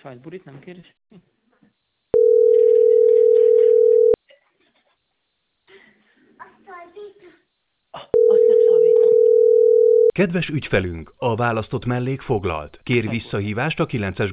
Sajtburit nem kér? Azt nem szalvéta. Kedves ügyfelünk, a választott mellék foglalt. Kér visszahívást a 9-es